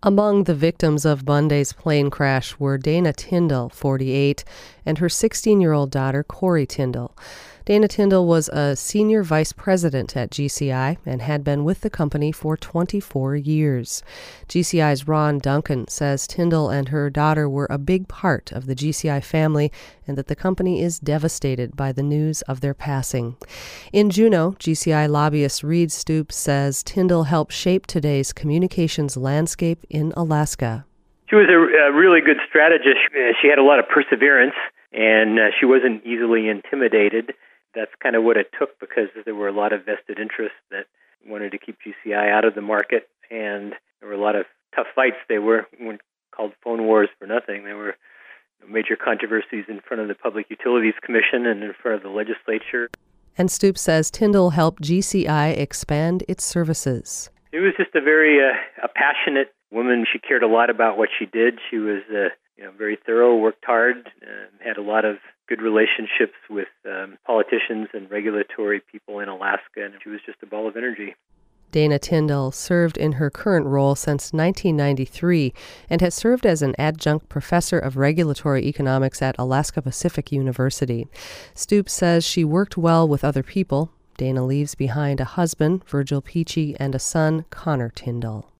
Among the victims of Monday's plane crash were Dana Tindall, 48, and her 16-year-old daughter, Corey Tindall. Dana Tindall was a senior vice president at GCI and had been with the company for 24 years. GCI's Ron Duncan says Tindall and her daughter were a big part of the GCI family and that the company is devastated by the news of their passing. In Juneau, GCI lobbyist Reed Stoops says Tindall helped shape today's communications landscape in Alaska. She was a really good strategist. She had a lot of perseverance, and she wasn't easily intimidated. That's kind of what it took, because there were a lot of vested interests that wanted to keep GCI out of the market, and there were a lot of tough fights. They weren't called phone wars for nothing. There were major controversies in front of the Public Utilities Commission and in front of the legislature. And Stoops says Tindall helped GCI expand its services. She was just a very passionate woman. She cared a lot about what she did. She was very thorough, worked hard, had a lot of good relationships with politicians and regulatory people in Alaska, and she was just a ball of energy. Dana Tindall served in her current role since 1993 and has served as an adjunct professor of regulatory economics at Alaska Pacific University. Stoops says she worked well with other people. Dana leaves behind a husband, Virgil Peachy, and a son, Connor Tindall.